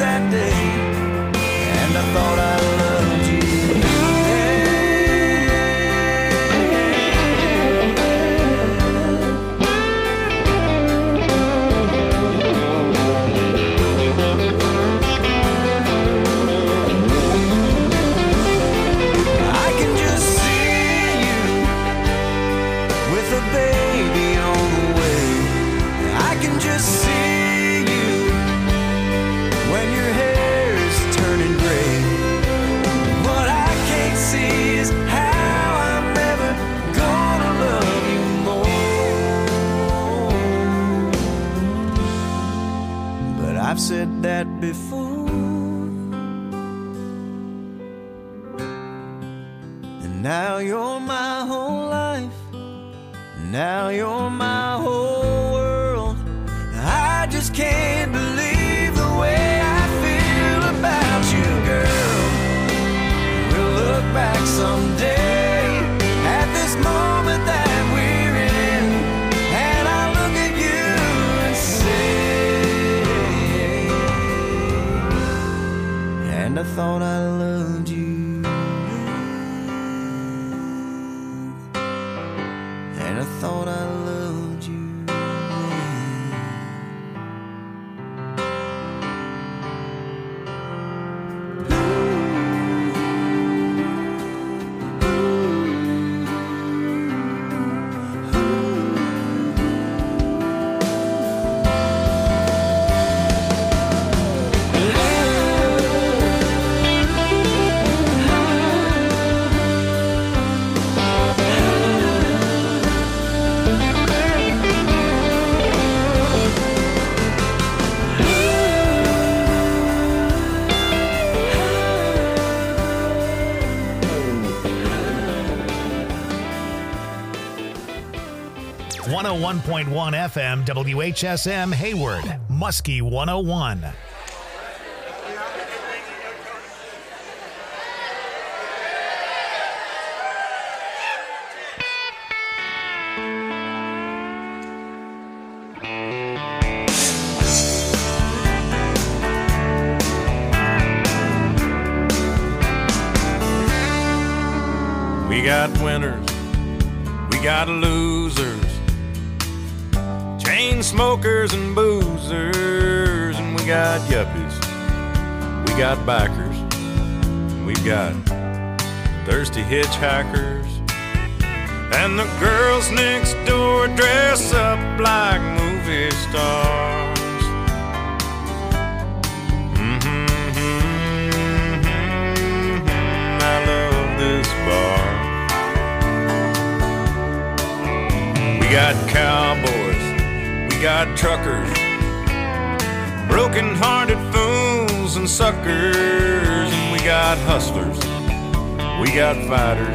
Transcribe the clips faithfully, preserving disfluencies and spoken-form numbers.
that day, and I thought I loved you. I can just see you with a baby on the way. I can just see you when your hair's turning gray. What I can't see is how I'm never gonna love you more. But I've said that before, and now you're my whole life. Now you're my whole world. I just can't believe the way I feel about you, girl. We'll look back someday at this moment that we're in, and I'll look at you and say, and I thought I loved you. And I thought I loved you. one oh one point one F M, W H S M, Hayward, Muskie one oh one. We got winners, we got losers, chain smokers and boozers, and we got yuppies, we got bikers, and we've got thirsty hitchhikers, and the girls next door dress up like movie stars. Mm-hmm, mm-hmm, I love this bar. We got cowboys, we got truckers, broken-hearted fools and suckers, and we got hustlers, we got fighters,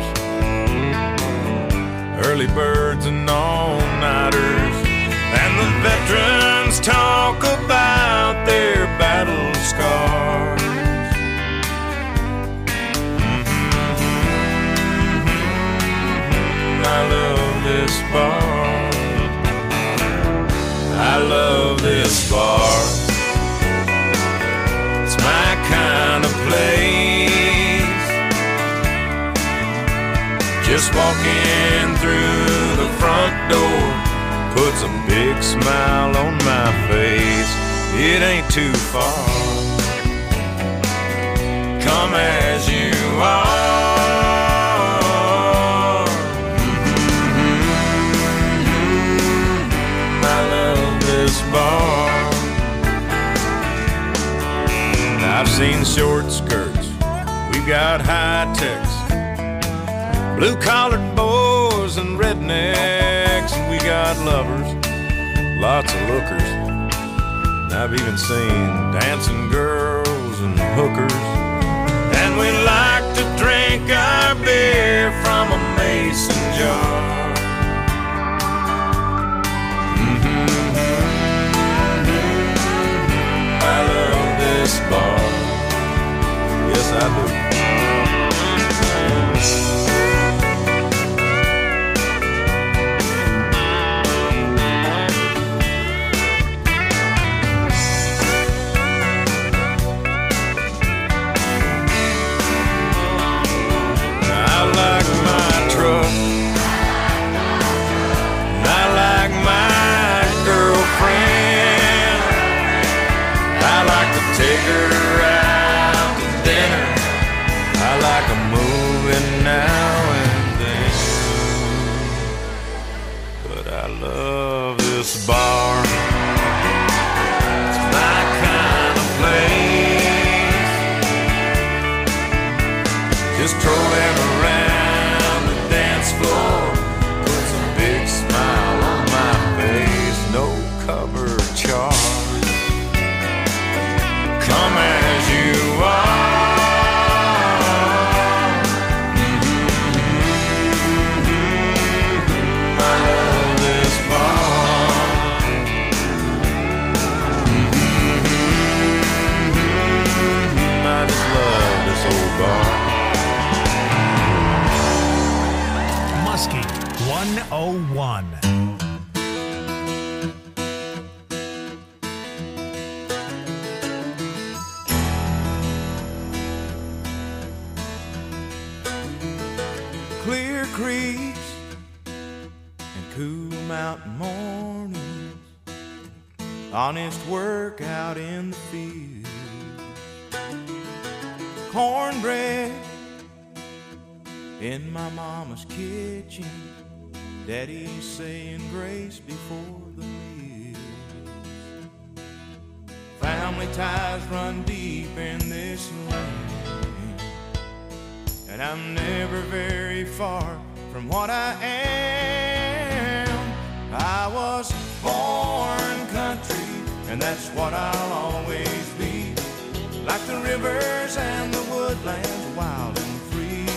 early birds and all-nighters, and the veterans talk about their battle scars. Mm-hmm, I love this bar. I love this bar. It's my kind of place. Just walking through the front door puts a big smile on my face. It ain't too far. Come as you are. Bar. I've seen short skirts, we've got high techs, blue-collared boys and rednecks, and we got lovers, lots of lookers. And I've even seen dancing girls and hookers, and we like to drink our beer from a mason jar. Bar. Yes, I do. take her out to dinner. I like a movie now and then, but I love this bar. It's my kind of place. Just strolling around the dance floor puts a big smile on my face. No cover charge. Come as you are. Muskie one oh one. Clear creeks and cool mountain mornings, honest work out in the field, cornbread in my mama's kitchen, daddy saying grace before the meal. Family ties run deep in this land, and I'm never very far from what I am. I was born country, and that's what I'll always be, like the rivers and the woodlands, wild and free.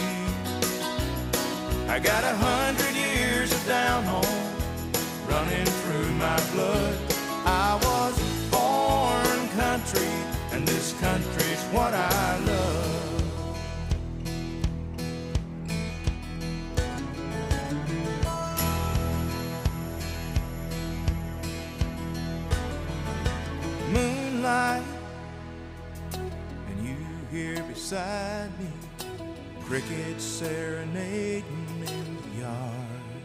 I got a hundred years of down home running through my blood. I was born country, and this country's what I love. Moonlight, and you here beside me, crickets serenading in the yard.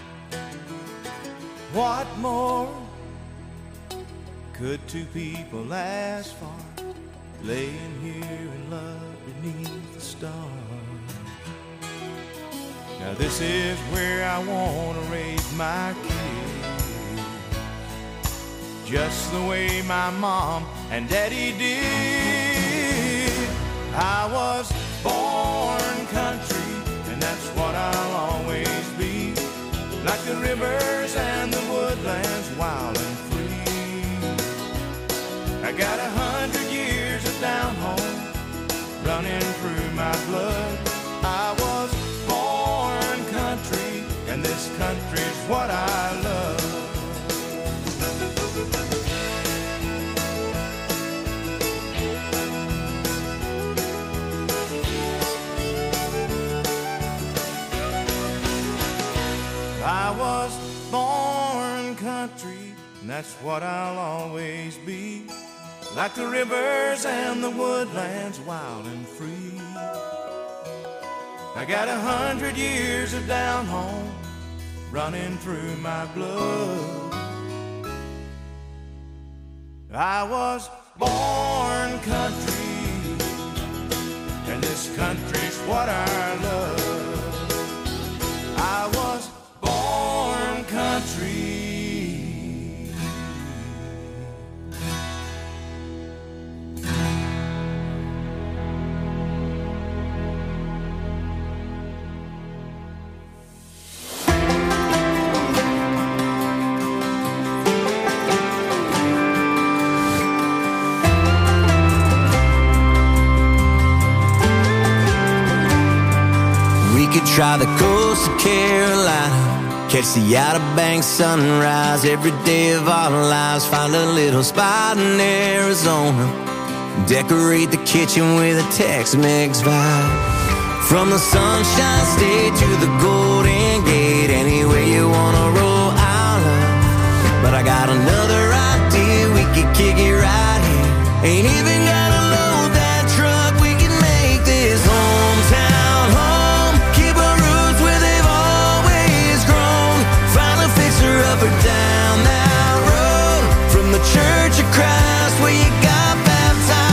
What more could two people ask for, laying here in love beneath the stars? Now this is where I want to raise my kids, just the way my mom and daddy did. I was born country, and that's what I'll always be, like the rivers and the woodlands, wild and free. I got a hundred years of down home running through my blood. I was born country, and this country's what I love. I was born country, and that's what I'll always be, like the rivers and the woodlands, wild and free. I got a hundred years of down home running through my blood. I was born country, and this country's what I love. I was born country. We could try the coast of Carolina, catch the Outer Banks sunrise every day of our lives. Find a little spot in Arizona, decorate the kitchen with a Tex-Mex vibe. From the Sunshine State to the Golden Gate, anywhere you wanna roll, I'll love. But I got another idea, we could kick it right here. Ain't even gotta load that truck, we can make this hometown home. Keep our roots where they've always grown. Find a fixer up or down that road, from the Church of Christ where you got baptized.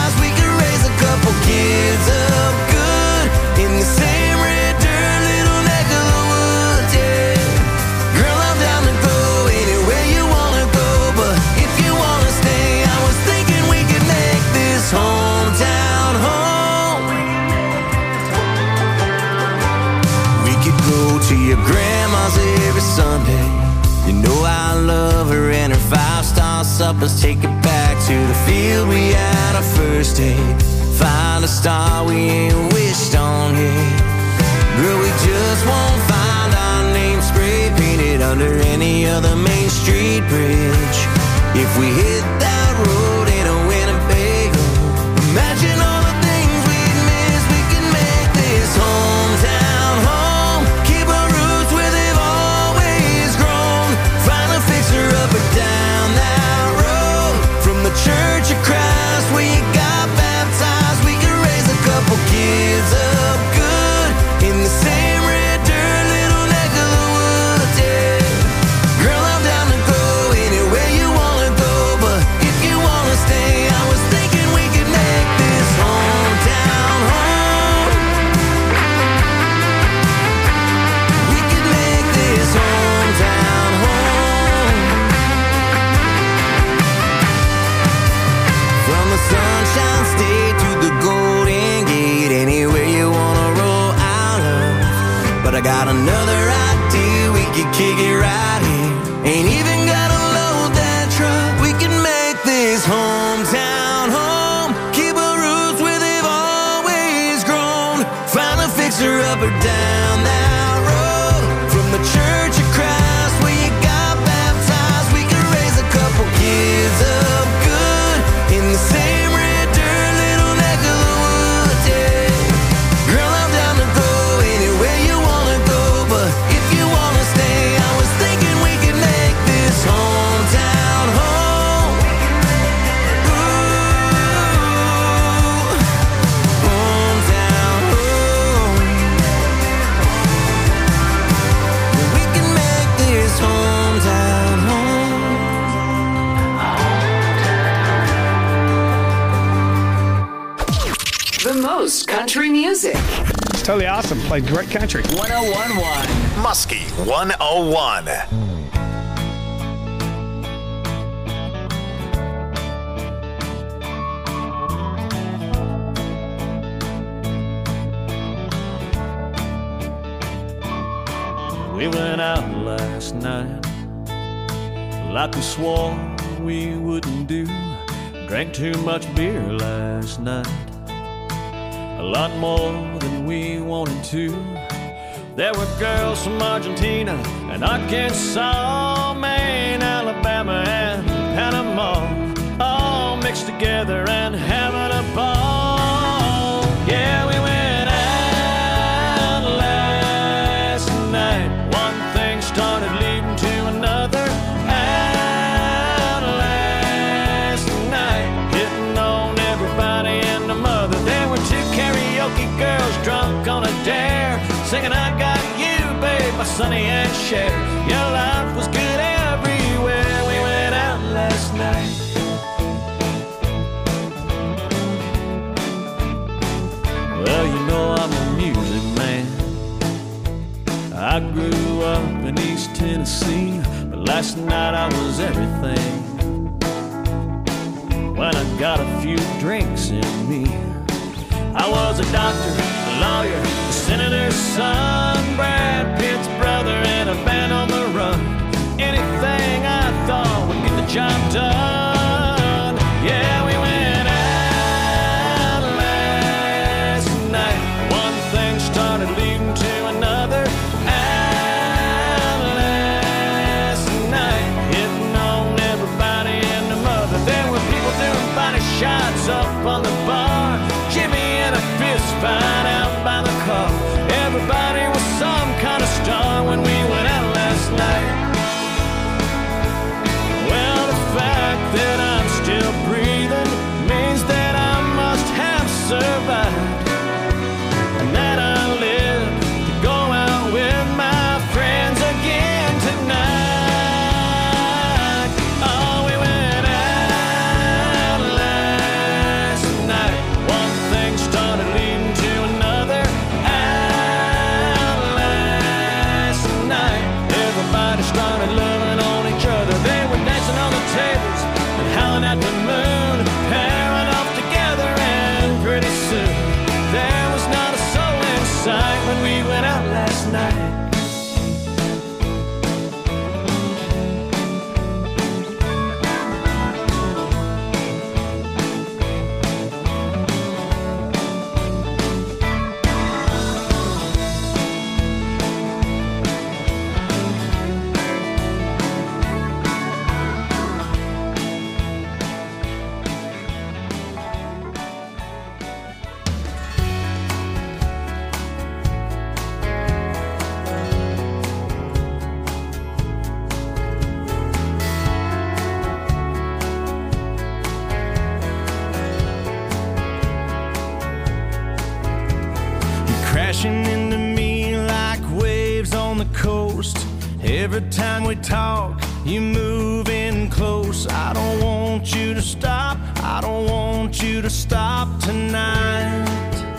up, let's take it back to the field we had our first date. Find a star we ain't wished on yet. Girl, we just won't find our name spray painted under any other Main Street bridge. If we hit that road in a Winnebago, imagine all the things we'd miss. We can make this hometown home, keep our roots where they've always grown. Find a fixer up or down that road, from the Church of Christ where you got baptized. We could raise a couple kids up good in the same red dirt, little neck of the woods, yeah. Girl, I'm down to go anywhere you wanna go, but if you wanna stay, I was thinking we could make this hometown home. We could make this hometown home. From the Sunshine State to the Golden Gate, anywhere you wanna roll out of. But I got another idea, we could kick it right here. Ain't even gotta load that truck. We can make this hometown home, keep our roots where they've always grown. Find a fixer up or down that road, from the Church of Christ where you got baptized. We could raise a couple kids up good in the same red dirt, little neck of the woods, yeah. Girl, I'm down to go anywhere you wanna go, but if you wanna stay, I was thinking we could make this hometown home. Ooh, hometown home. We can make this hometown home. The most country music. It's totally awesome. Played great country. one oh one point one. Muskie one oh one. We went out last night like we swore we wouldn't do. Drank too much beer last night, a lot more than we wanted to. There were girls from Argentina and Arkansas, Maine, Alabama, and Panama, all mixed together and having a ball. Yeah, we went out last night. One thing started leading to another. Out last night, hitting on everybody and the mother. There were two karaoke girls drunk on a dare, singing I Got You, babe, by Sonny and Cher. Your life was good everywhere. We went out last night. Well, you know I'm a music man. I grew up in East Tennessee, but last night I was everything. When I got a few drinks in me, I was a doctor, a lawyer, a senator's son, Brad Pitt's brother, and a band on the run. Anything I thought would get the job done. Yeah, we went out last night. One thing started leading to another. Out last night, hitting on everybody and the mother. There were people doing body shots up on the bar, Jimmy and a fist fight out by the car. Everybody was some kind of star when we went out last night. Well, the fact that I'm still breathing means that I must have survived, and that I live to go out with my friends again tonight. Oh, we went out last night. One thing started leading to another. Out last night, everybody started loving on each other. They were dancing on the tables and howling at the moon, pairing off together, and pretty soon there was not a soul in sight when we went out last night. crashing into me like waves on the coast. Every time we talk, you move in close. I don't want you to stop, I don't want you to stop tonight.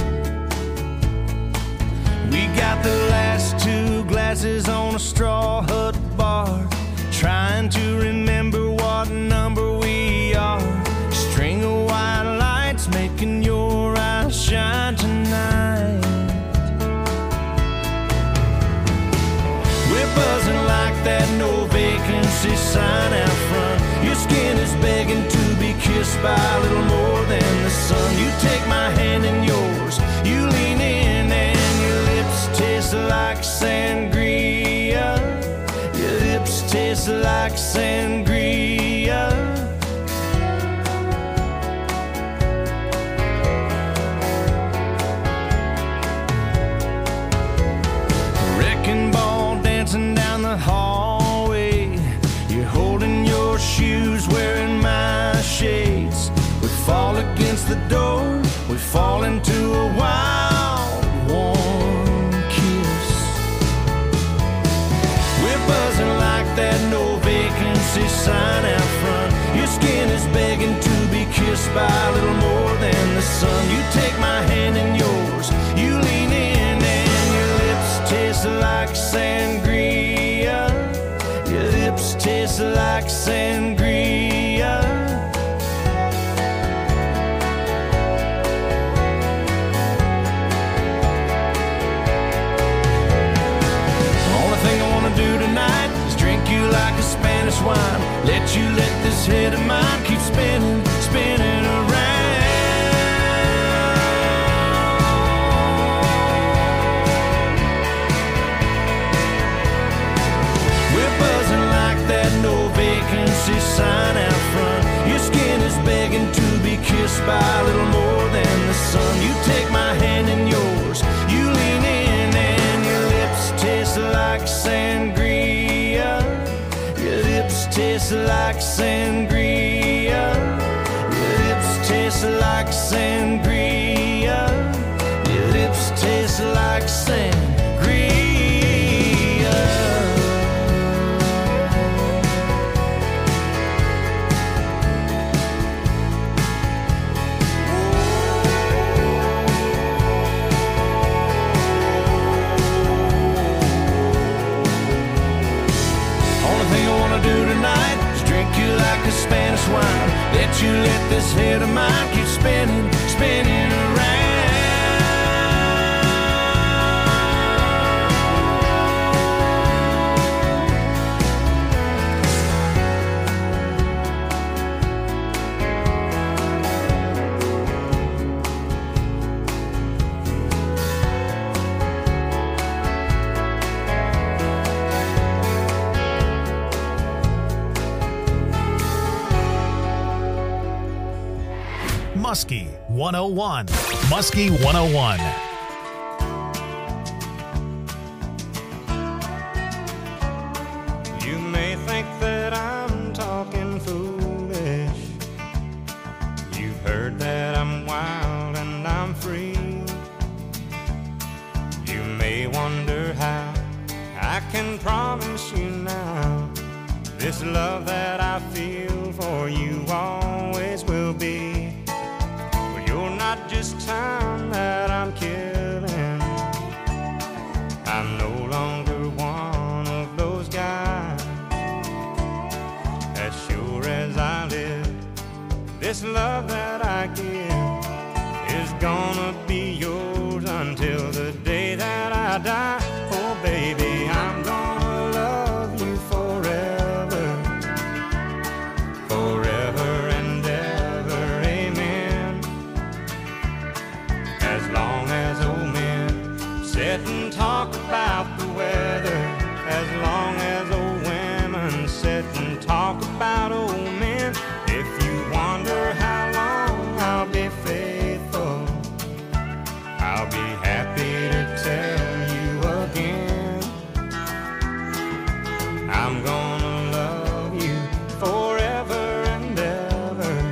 We got the last two glasses on a straw hut bar, trying to remember what number we are. String of white lights making your eyes shine tonight. We're buzzing like that no vacancy sign out front. Your skin is begging to be kissed by a little more than the sun. You take my hand in yours, you lean in, and your lips taste like sangria. Your lips taste like sangria. Wrecking ball dancing down the hallway. You're holding your shoes, wearing my shades. We fall against the door, we fall into a wild, warm kiss. We're buzzing like that no vacancy sign out front. Your skin is begging to be kissed by a little more than the sun. You take my hand in yours, you lean in, and your lips taste like sangria. Your lips taste like sangria. Only thing I wanna do tonight is drink you like a Spanish wine. Let you let this head of mine keep spinning, spinning around. That no vacancy sign out front. Your skin is begging to be kissed by a little more than the sun. You take my hand in yours, you lean in, and your lips taste like sangria. Your lips taste like sangria. Your lips taste like sangria. Your lips taste like sangria. Do tonight is drink you like a Spanish wine. Let you let this head of mine keep spinning, spinning around. Muskie one oh one. Muskie one oh one. You may think that I'm talking foolish. You've heard that I'm wild and I'm free. You may wonder how I can promise you now this love that I feel for you always will be. Not just time that I'm killing. I'm no longer one of those guys. As sure as I live, this love that I give is gonna be yours until the day that I die. Oh baby, I'm gonna love you forever, forever and ever, amen. As long as old men sit and talk about the weather, as long as old women sit and talk about old men, if you wonder how long I'll be faithful, I'll be happy to tell you again, I'm gonna love you forever and ever,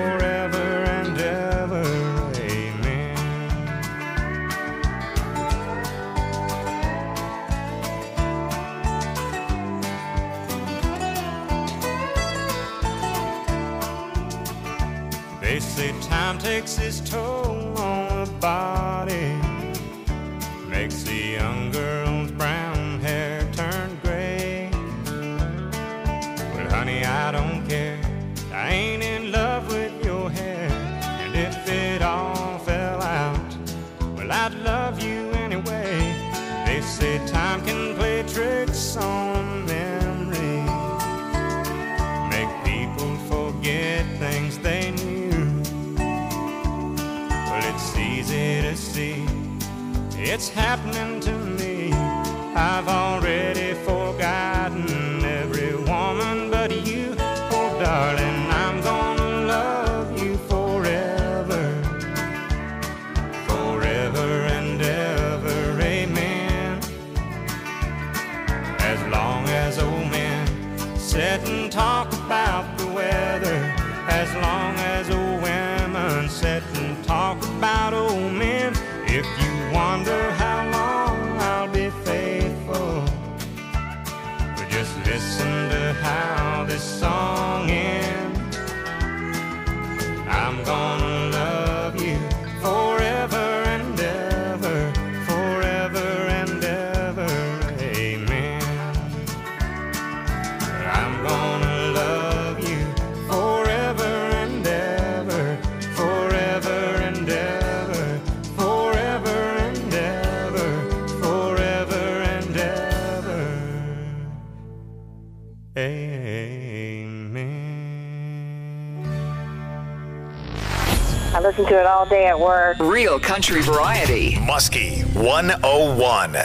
forever and ever, amen. takes its toll on the body, makes the young girl's brown hair turn gray. Well, honey, I don't care, I ain't in love with your hair. And if it all fell out, well, I'd love you anyway. They say time can play tricks on memory, make people forget things they knew. Well, it's easy to see, it's happening to me. I've already forgotten every woman but you. Oh, darling, I'm gonna love you forever, forever and ever, amen. As long as old men sit and talk about the weather, as long as old women sit and talk about old men. If you wonder how long I'll be faithful, but just listen to how this song ends. I'm gonna love you forever and ever, forever and ever, amen. I'm gonna love you forever and ever, forever and ever, forever and ever, forever and ever, amen. I listen to it all day at work. Real country variety. Muskie one oh one.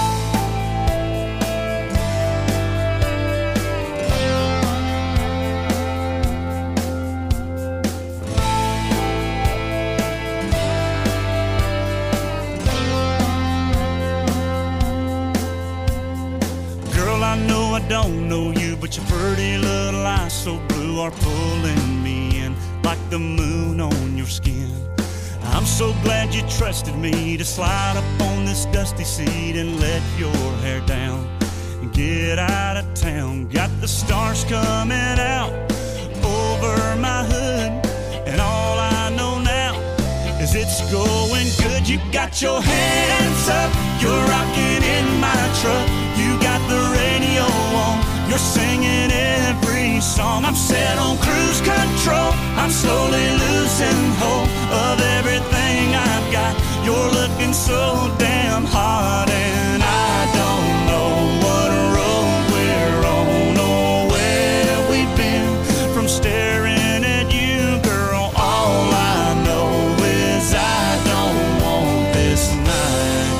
Girl, I know I don't know you, but your pretty little eyes so blue are pulling me in like the moon on your skin. I'm so glad you trusted me to slide up on this dusty seat and let your hair down and get out of town. Got the stars coming out over my hood, and all I know now is it's going good. You got your hands up, you're rocking in my truck. You got the radio on, you're singing every song. I'm set on cruise control, I'm slowly losing hope of everything I've got. You're looking so damn hot, and I don't know what road we're on or where we've been. From staring at you, girl, all I know is I don't want this night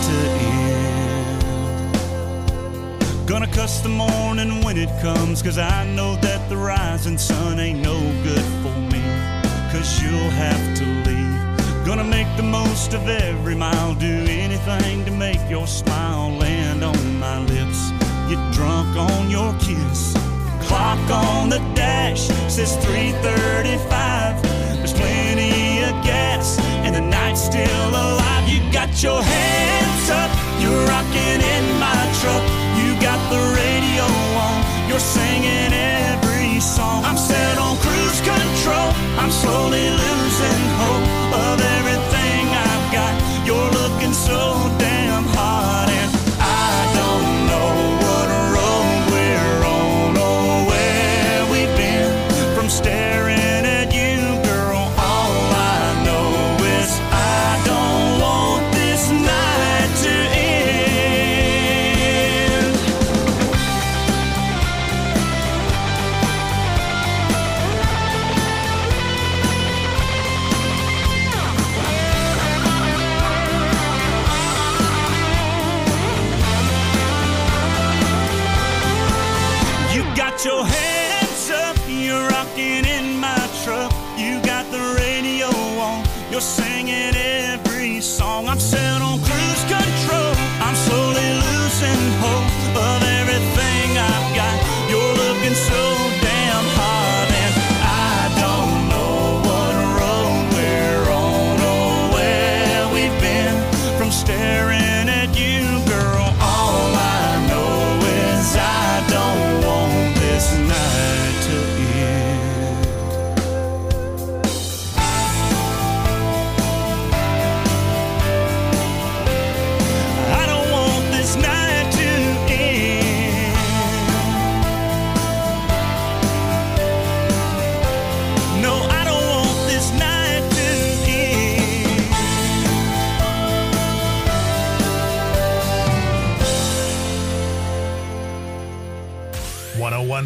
to end. Gonna cuss the morning when it comes, 'cause I know that the rising sun ain't no good for me, 'cause you'll have to leave. Gonna make the most of every mile, do anything to make your smile land on my lips. Get drunk on your kiss. Clock on the dash says three thirty-five. There's plenty of gas and the night's still alive. You got your hands up, you're rocking in my truck. You got the radio on, you're singing every song. I'm set on cruise control, I'm slowly losing hope of everything I've got. You're looking so damn hot, and I don't know what road we're on or where we've been. From staring at you, girl, all I know is I don't want this night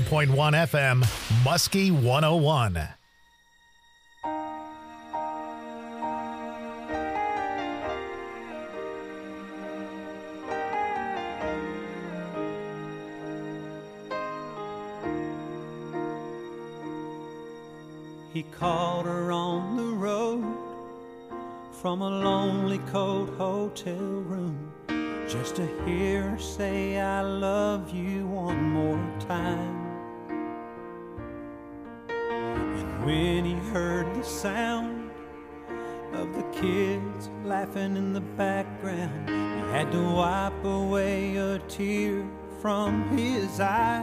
point one F M, Muskie one oh one. He called her on the road from a lonely, cold hotel room just to hear her say, I love you one more time. And when he heard the sound of the kids laughing in the background, he had to wipe away a tear from his eye.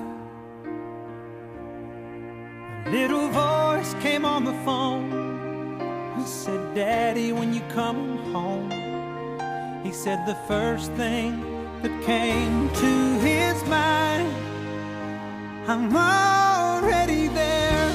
A little voice came on the phone and said, Daddy, when you come home. He said the first thing that came to his mind, I'm already there.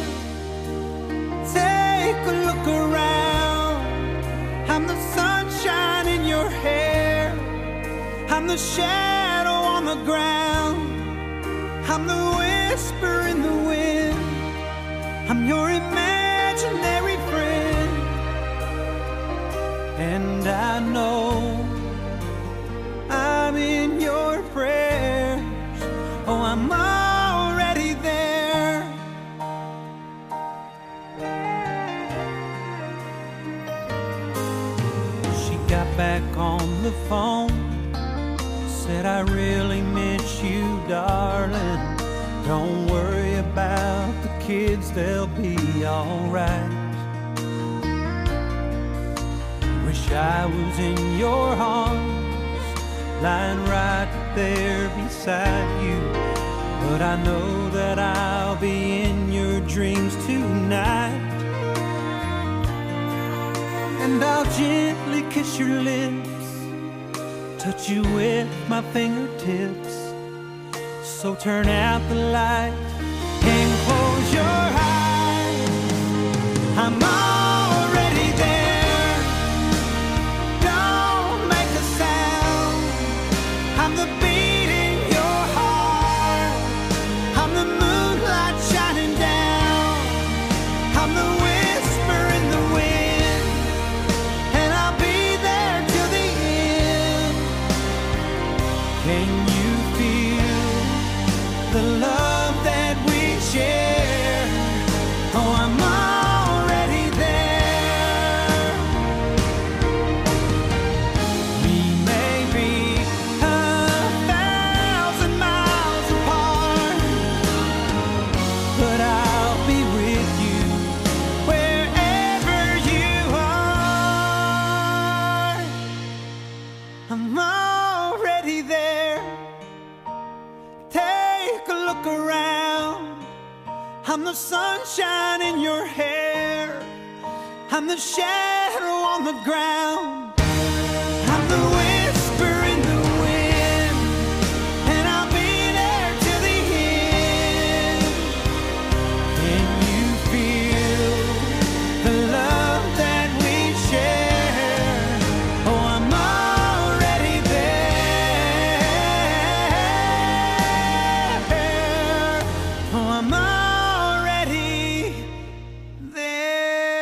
Take a look around. I'm the sunshine in your hair. I'm the shadow on the ground. I'm the whisper in the wind. I'm your imaginary friend. And I know I'm in your prayers. Oh, I'm already there. She got back on the phone, said, I really miss you, darling. Don't worry about the kids, they'll be alright. Wish I was in your arms, lying right there beside you. But I know that I'll be in your dreams tonight. And I'll gently kiss your lips, touch you with my fingertips. So turn out the light and close your eyes. I'm already there. Don't make a sound. I'm the beat in your heart. I'm the moonlight shining down. I'm the whisper in the wind. And I'll be there till the end. Can you feel the love that we share? Oh, I'm already there. We may be a thousand miles apart, but I'll be with you wherever you are. I'm already there. Take a look around. I'm the sunshine in your hair. I'm the shadow on the ground. I'm the whisper in the wind. And I'll be there till the end. Can you feel the love that we share? Oh, I'm already there. Oh, I'm already there.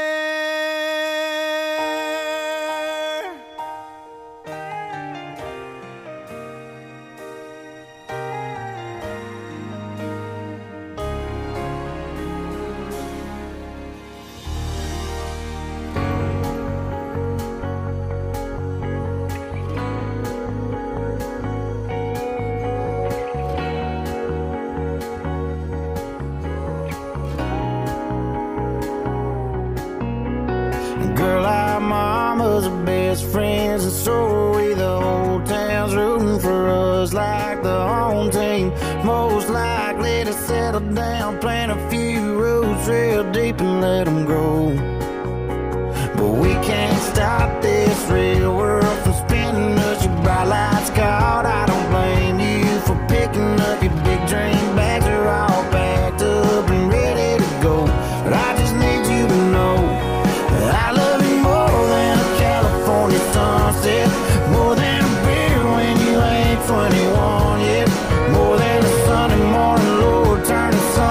Girl, our mamas are best friends, and so are we. The whole town's rooting for us like the home team. Most likely to settle down, plant a few roots real deep and let them grow. But we can't stop this real world from spinning us. Your bright lights caught, I don't blame you for picking up your big dream bags. Are all packed up and ready to go. But I just need you to know I love you more than a California sunset, more than a beer when you ain't twenty-one yet, more than a Sunday morning, Lord, turn the sun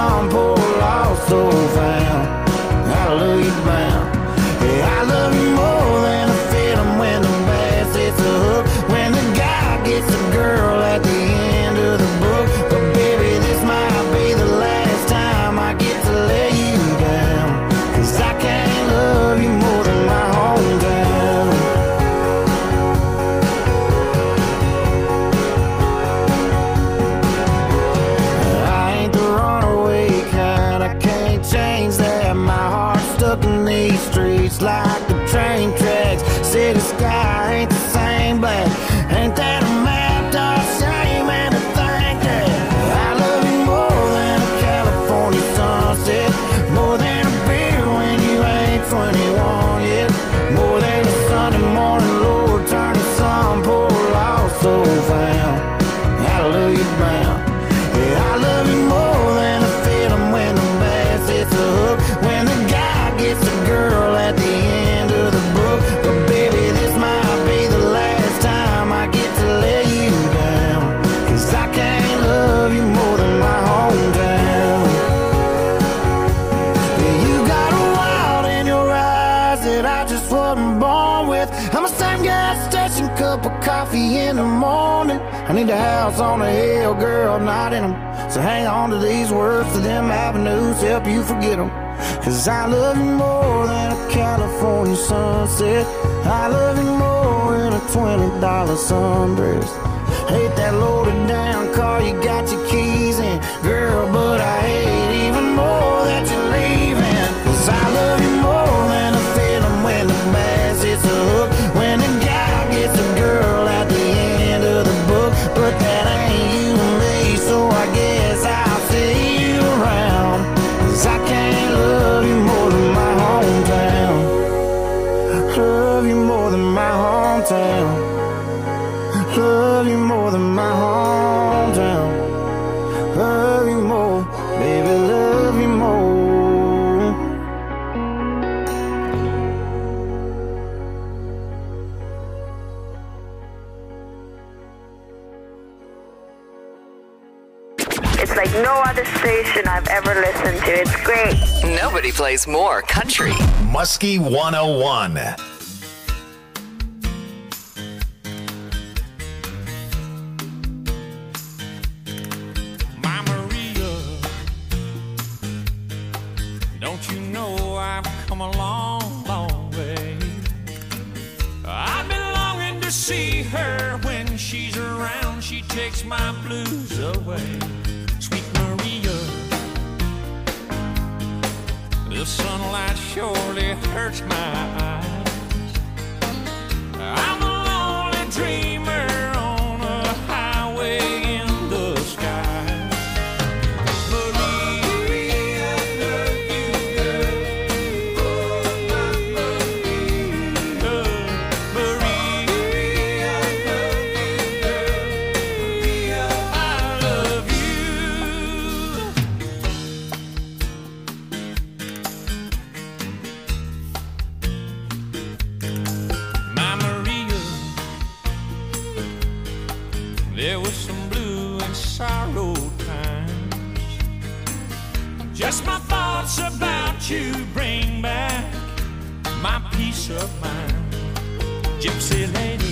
city sky ain't the same black. Ain't that a map, dog? Shame and to think that I love you more than a California sunset, more than a beer when you ain't twenty-one yet, more than a Sunday morning Lord turn the sun poor lost soul found. Hallelujah bound. Yeah, I love you more than a feeling when the bass hits the hook, when the guy gets the girl at the end of the book. But baby, this might be the last time I get to let you down, 'cause I can't love you more than my hometown. Yeah, you got a wild in your eyes that I just wasn't born with. I'm a same gas station, cup of coffee in the morning. I need a house on a hill, girl, not in them. So hang on to these words, to them avenues, help you forget them. 'Cause I love you more than a California sunset. I love you more than a twenty dollar sundress. Hate that loaded down car you got your keys in, girl, but I hate even more that you're leaving. 'Cause I love you more than a feeling when the bass hits the hook, when the guy gets a girl at the end of the book. But that ain't you and me, so I guess I'll see you around. 'Cause I can't love you more than my hometown. Love you more than my hometown. Love you more than my hometown. Love you more, baby, love you more. It's like no other station I've ever listened to. It's great. Nobody plays more country. Muskie one oh one. My Maria, don't you know I've come a long, long way? I've been longing to see her. When she's around, she takes my blues away. Sweet Maria, the sunlight surely hurts my eyes. I'm a lonely dreamer on a highway in the sky. Maria, I love you, girl. Oh, my Maria. Maria, I love you, girl. Maria, I love you. My Maria, there was some blue and sorrow times. Just my thoughts about you bring back my peace of mind. Gypsy lady,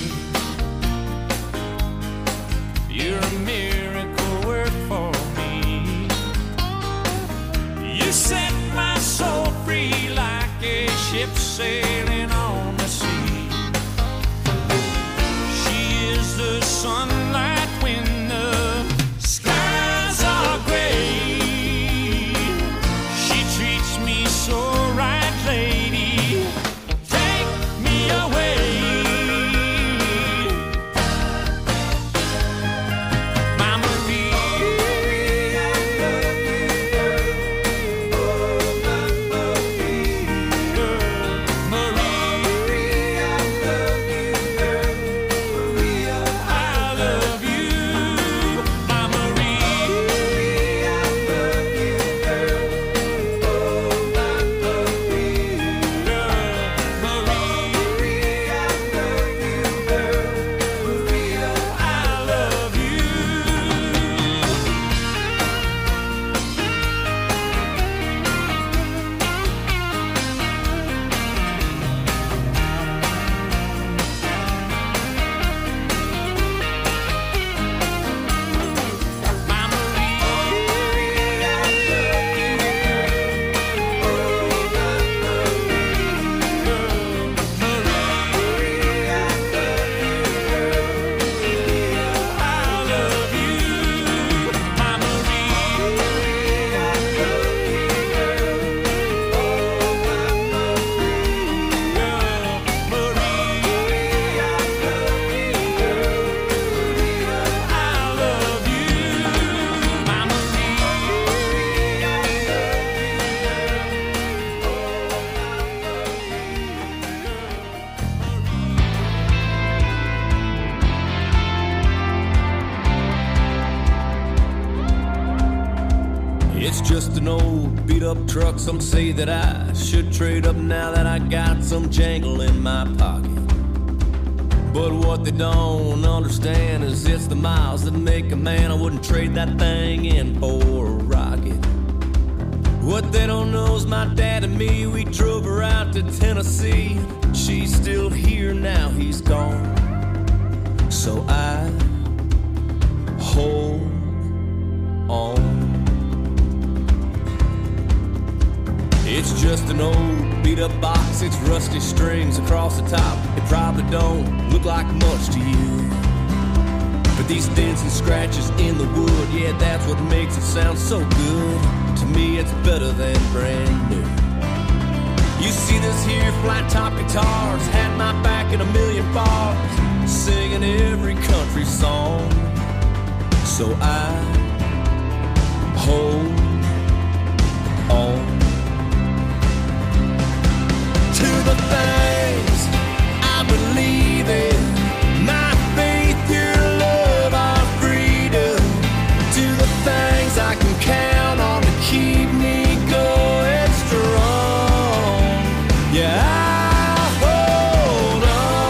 you're a miracle work for me. You set my soul free like a ship sailing on the sea. She is the sunlight when the skies are gray. She treats me so right, lady. Take me away. My Maria, I love you, girl. Oh, my Maria. Maria. It's just an old beat-up truck. Some say that I should trade up now that I got some jangle in my pocket. But what they don't understand is it's the miles that make a man. I wouldn't trade that thing in for a rocket. What they don't know is my dad and me, we drove her out to Tennessee. She's still here now, he's gone. So I hold on. It's just an old beat-up box, it's rusty strings across the top. It probably don't look like much to you, but these dents and scratches in the wood, yeah, that's what makes it sound so good. To me, it's better than brand new. You see this here flat-top guitars had my back in a million bars, singing every country song. So I hold on to the things I believe in, my faith, your love, our freedom, to the things I can count on to keep me going strong. Yeah, I hold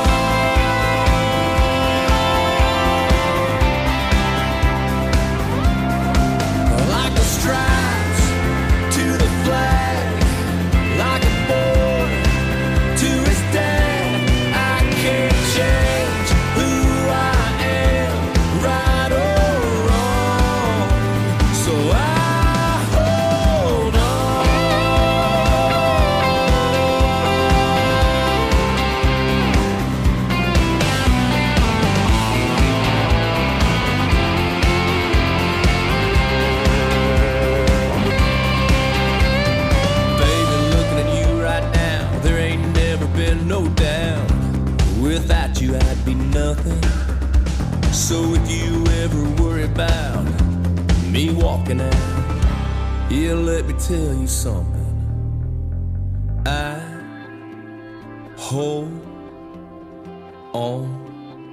on like the stripes to the flag, like a boy to his dad. I can't change who I am, right or wrong. So I hold Baby, looking at you right now, there ain't never been no doubt. Without you, I'd be nothing. So if you ever worry about me walking out, yeah, let me tell you something. I hold on.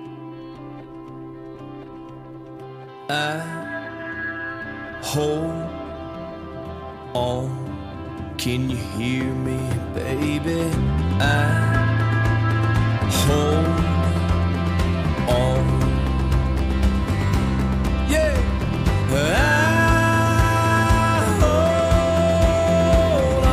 I hold on. Can you hear me, baby? I hold on. Yeah. I hold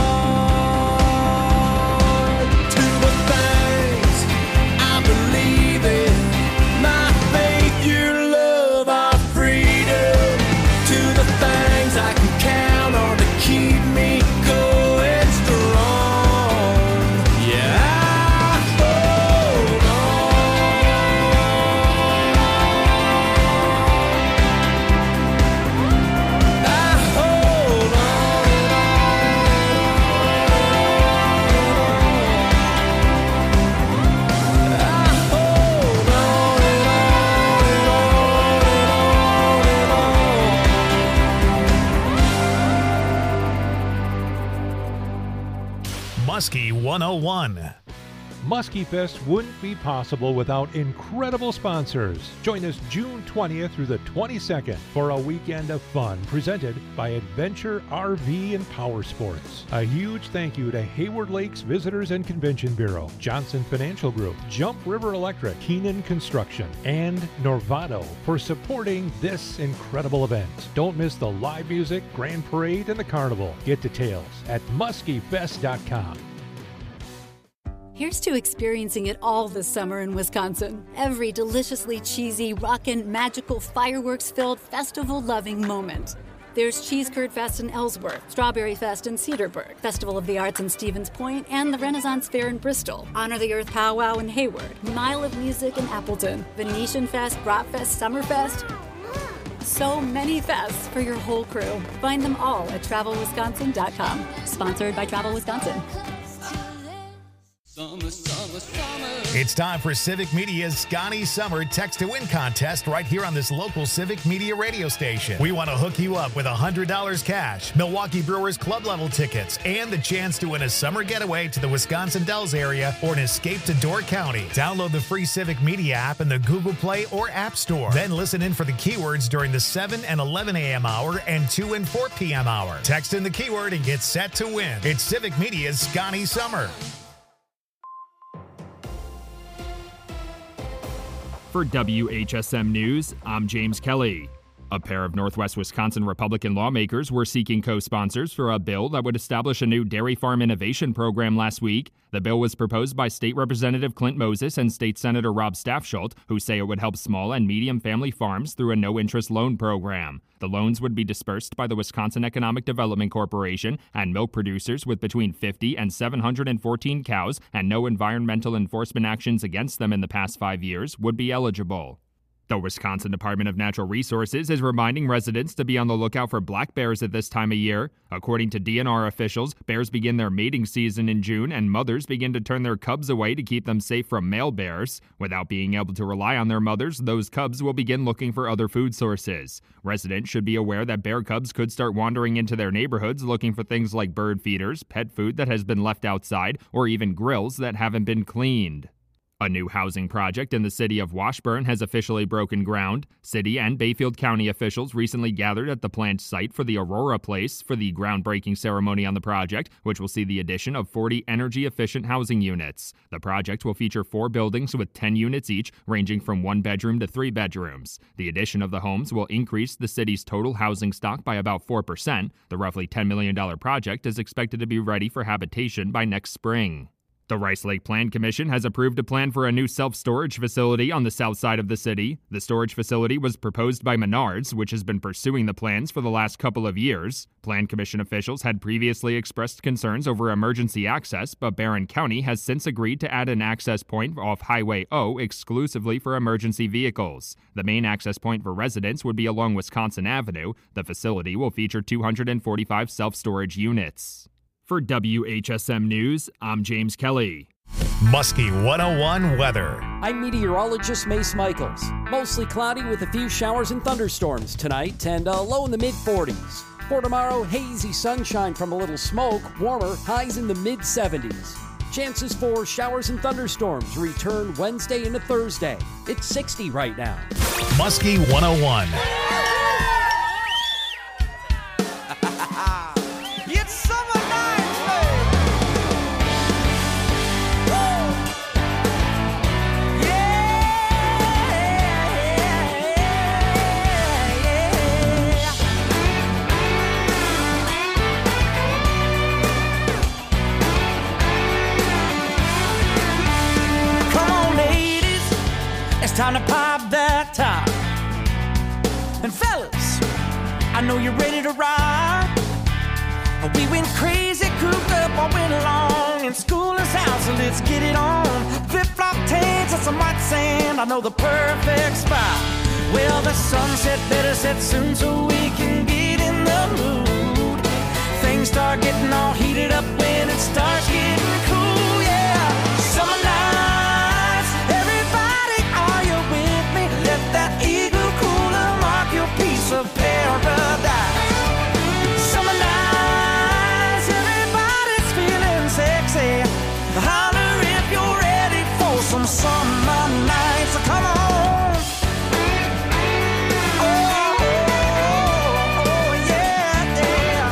on to the things I believe in, my faith, your love, our freedom, to the things I can count on to keep me going strong. Yeah, I hold on. I hold on. I hold on and on and on and on. Muskie one oh one. Muskie Fest wouldn't be possible without incredible sponsors. Join us June twentieth through the twenty-second for a weekend of fun presented by Adventure R V and Power Sports. A huge thank you to Hayward Lakes Visitors and Convention Bureau, Johnson Financial Group, Jump River Electric, Keenan Construction, and Norvado for supporting this incredible event. Don't miss the live music, grand parade, and the carnival. Get details at muskie fest dot com. Here's to experiencing it all this summer in Wisconsin. Every deliciously cheesy, rockin', magical, fireworks-filled, festival-loving moment. There's Cheese Curd Fest in Ellsworth, Strawberry Fest in Cedarburg, Festival of the Arts in Stevens Point, and the Renaissance Fair in Bristol, Honor the Earth Powwow in Hayward, Mile of Music in Appleton, Venetian Fest, Bratfest, Summerfest. So many fests for your whole crew. Find them all at travel wisconsin dot com. Sponsored by Travel Wisconsin. Summer, summer, summer. It's time for Civic Media's Scotty Summer Text to Win contest right here on this local Civic Media radio station. We want to hook you up with one hundred dollars cash, Milwaukee Brewers club level tickets, and the chance to win a summer getaway to the Wisconsin Dells area or an escape to Door County. Download the free Civic Media app in the Google Play or App Store. Then listen in for the keywords during the seven and eleven a.m. hour and two and four p.m. hour. Text in the keyword and get set to win. It's Civic Media's Scotty Summer. For W H S M News, I'm James Kelly. A pair of Northwest Wisconsin Republican lawmakers were seeking co-sponsors for a bill that would establish a new dairy farm innovation program last week. The bill was proposed by State Representative Clint Moses and State Senator Rob Staffschulte, who say it would help small and medium family farms through a no-interest loan program. The loans would be dispersed by the Wisconsin Economic Development Corporation, and milk producers with between fifty and seven hundred fourteen cows and no environmental enforcement actions against them in the past five years would be eligible. The Wisconsin Department of Natural Resources is reminding residents to be on the lookout for black bears at this time of year. According to D N R officials, bears begin their mating season in June, and mothers begin to turn their cubs away to keep them safe from male bears. Without being able to rely on their mothers, those cubs will begin looking for other food sources. Residents should be aware that bear cubs could start wandering into their neighborhoods looking for things like bird feeders, pet food that has been left outside, or even grills that haven't been cleaned. A new housing project in the city of Washburn has officially broken ground. City and Bayfield County officials recently gathered at the planned site for the Aurora Place for the groundbreaking ceremony on the project, which will see the addition of forty energy-efficient housing units. The project will feature four buildings with ten units each, ranging from one bedroom to three bedrooms. The addition of the homes will increase the city's total housing stock by about four percent. The roughly ten million dollars project is expected to be ready for habitation by next spring. The Rice Lake Plan Commission has approved a plan for a new self-storage facility on the south side of the city. The storage facility was proposed by Menards, which has been pursuing the plans for the last couple of years. Plan Commission officials had previously expressed concerns over emergency access, but Barron County has since agreed to add an access point off Highway O exclusively for emergency vehicles. The main access point for residents would be along Wisconsin Avenue. The facility will feature two hundred forty-five self-storage units. For W H S M News, I'm James Kelly. Muskie one oh one weather. I'm meteorologist Mace Michaels. Mostly cloudy with a few showers and thunderstorms tonight and a low in the mid forties. For tomorrow, hazy sunshine from a little smoke, warmer, highs in the mid seventies. Chances for showers and thunderstorms return Wednesday into Thursday. It's sixty right now. Muskie one oh one. It's summer night, Come on, ladies, it's time to pop that top. And fellas, I know you're ready to ride. We went crazy, cooped up all winter long, and school is out, so let's get it on. Flip-flop tanks and some white sand, I know the perfect spot. Well, the sunset better set soon so we can get in the mood. Things start getting all heated up when it starts getting cool, yeah. Summer nights, everybody, are you with me? Let that eagle cooler mark your piece of paradise. Holler if you're ready for some summer nights. Come on. Oh, oh, oh, yeah, yeah.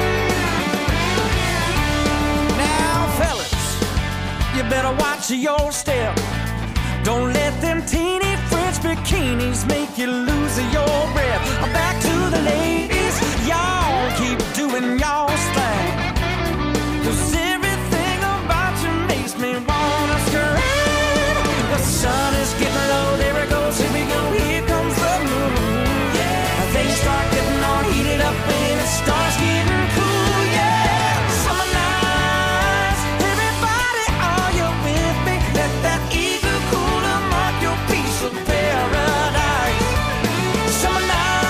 Now, fellas, you better watch your step. Don't let them teeny French bikinis make you lose your breath. Back to the ladies, y'all keep doing y'all's thing. 'Cause everything about you makes me wanna scream. The sun is getting low, there it goes, here we go, here comes the moon. Yeah. Things start getting all heated up and it starts getting cool, yeah. Summer nights, everybody, are you with me? Let that eagle cooler mark your piece of paradise. Summer nights.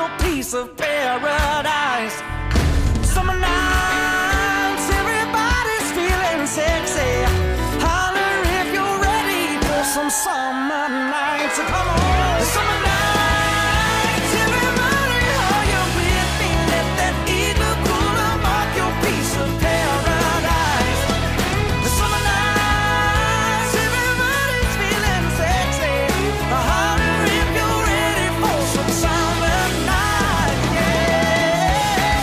your piece of paradise. Summer nights, everybody's feeling sexy. Holler if you're ready for some summer nights. So come on, summer nights, everybody, are you with me? Let that eagle cooler mark your piece of paradise. The summer nights, everybody's feeling sexy. Holler if you're ready for some summer night, yeah.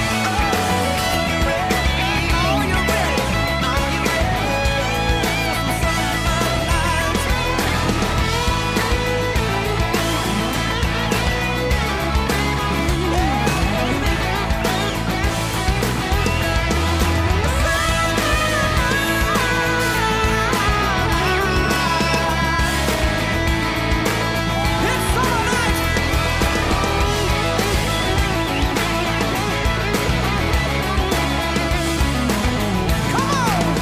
Oh, you're ready, are you ready for some summer nights? It's summer nights. Come on.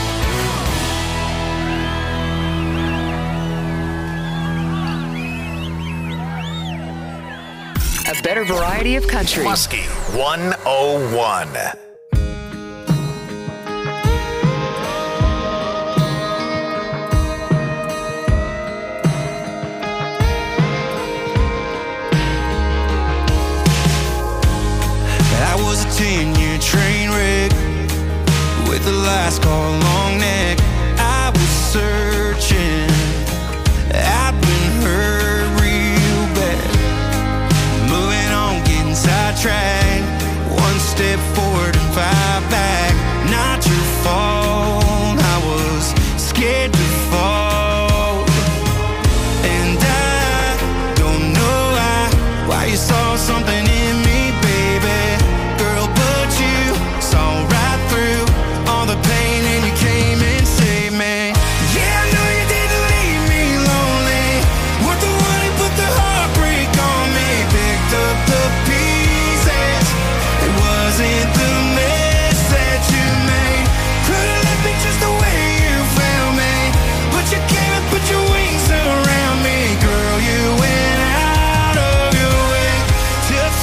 A better variety of country. Muskie one oh one. I was a ten-year train wreck with a last call long neck. I was searching, I'd been hurt real bad. Moving on, getting sidetracked. One step forward and five back. Not your fault, I was scared to fall. And I don't know why, why you saw something in me, baby. Girl, but you saw right through all the pain and you came and saved me. Yeah, I know you didn't leave me lonely. Weren't the one who put the heartbreak on me. Picked up the pieces. It wasn't the mess that you made. Could've left me just the way you found me. But you came and put your wings around me. Girl, you went out of your way to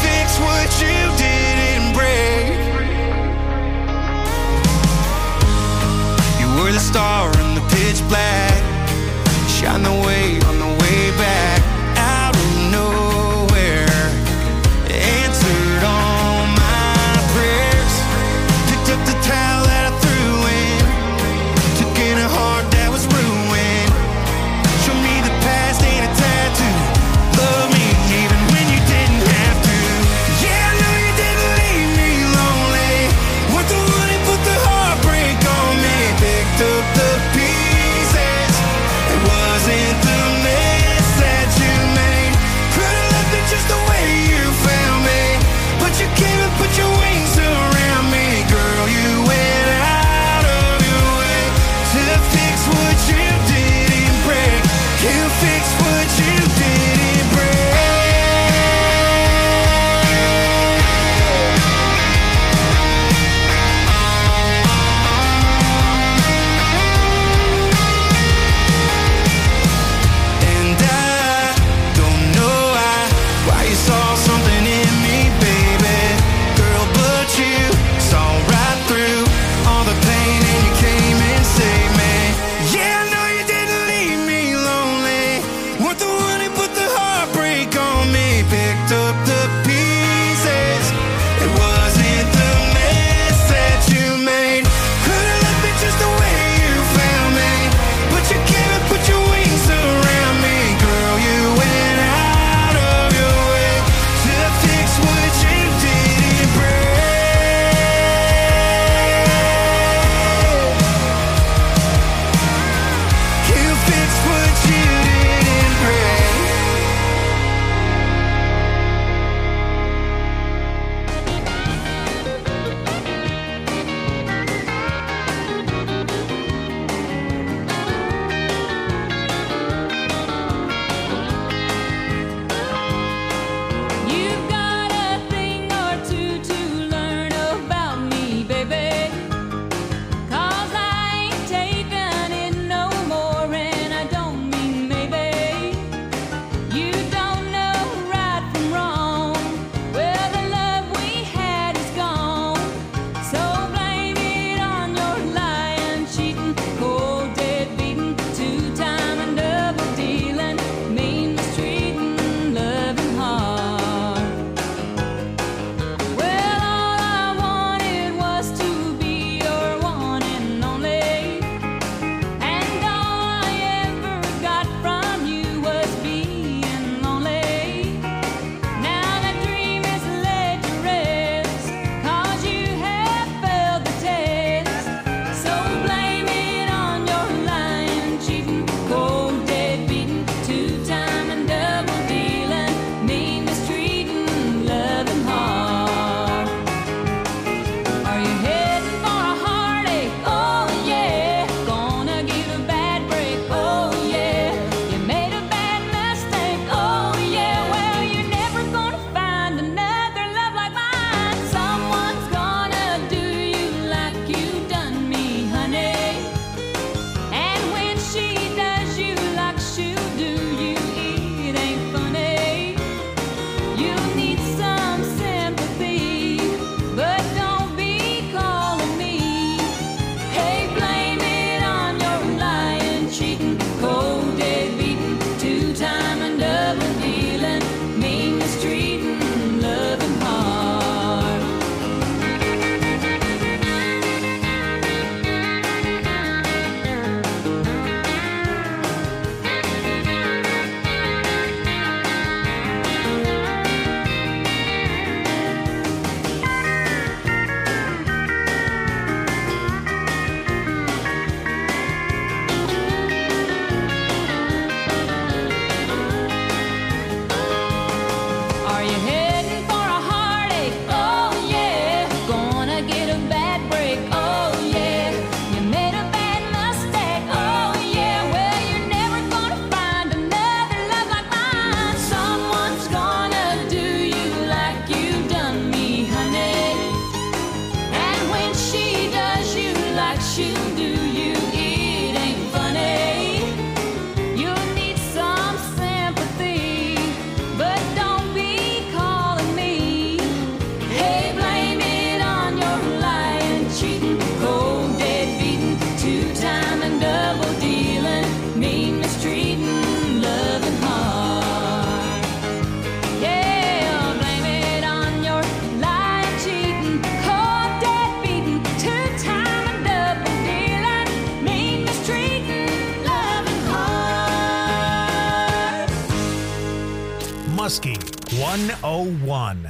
Muskie one oh one.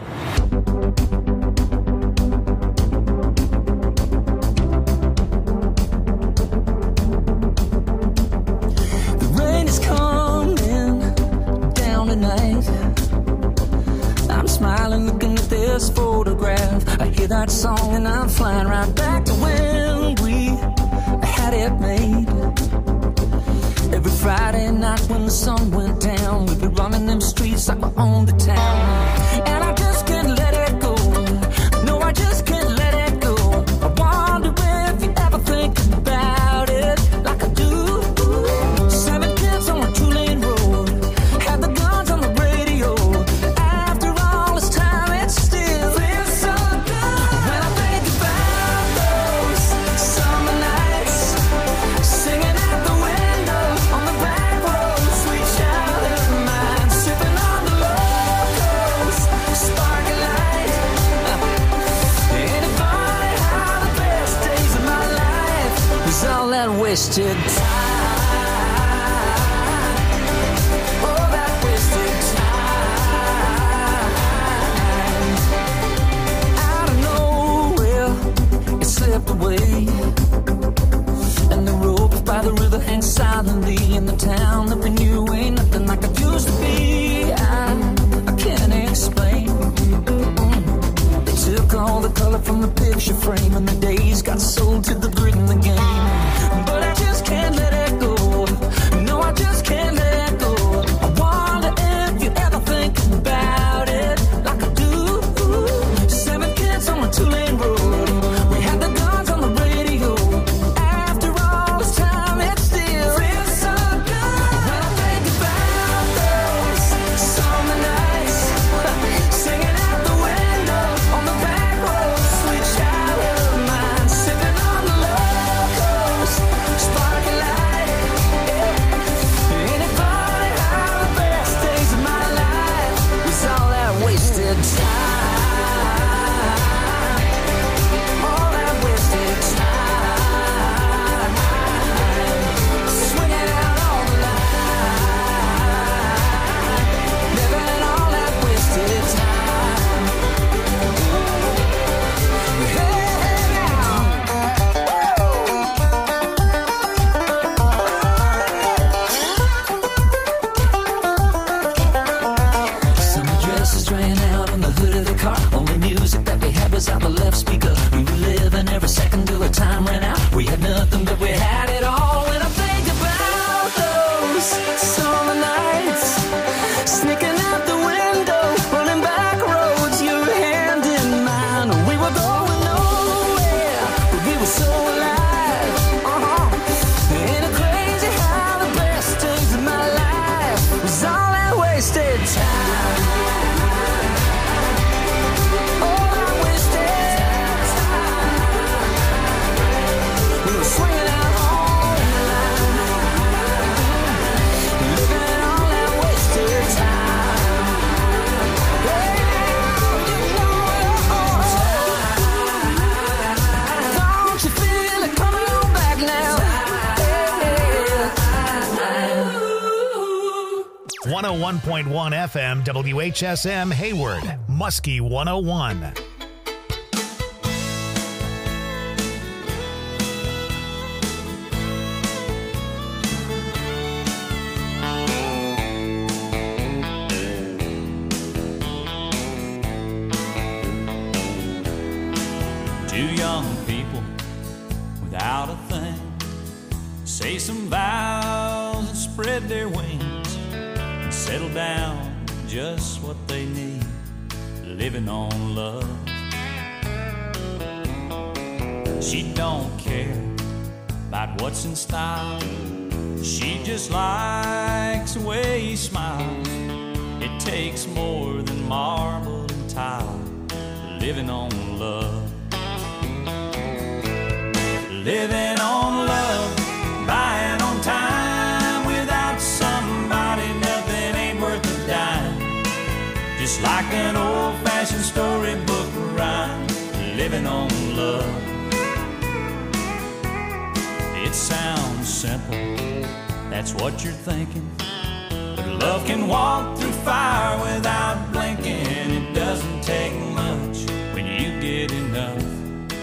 The rain is coming down tonight. I'm smiling looking at this photograph. I hear that song and I'm flying right back to when we had it made. Every Friday night when the sun went down, we'd be running them streets like we owned the town. And I just can't let it go. No, I just can't let it go. I wonder if you ever think about it like I do. Seven kids on a two-lane road, had the guns on the radio. After all this time, it still feels so good. When I think about those summer nights, singing out the window on the back road, sweet childhood of mine, sipping on the locals, sparkling light. Ain't it funny how the best days of my life was all that wasted time? Oh, that wasted time. Out of nowhere, it slipped away, and the rope by the river hangs silently in the town that we knew ain't nothing like it used to be. I, I can't explain. Mm. They took all the color from the picture frame, and the days got sold to the grit in the game. But I just can't let it go. No, I just can't let it go. I wonder if you ever think about it like I do. Seven kids on a two-lane road, we had the guns on the radio. After all this time, it still feels so good. oh one point one F M, W H S M Hayward, Muskie one oh one. Two young people without a thing say some vows and spread their wings and settle down just what they need, living on love. She don't care about what's in style, she just likes the way he smiles. It takes more than marble and tile, living on love. Living on love, buying on time. Without somebody, nothing ain't worth a dime. Just like an old-fashioned storybook rhyme, living on love. It sounds simple, that's what you're thinking, but love can walk through fire without blinking. It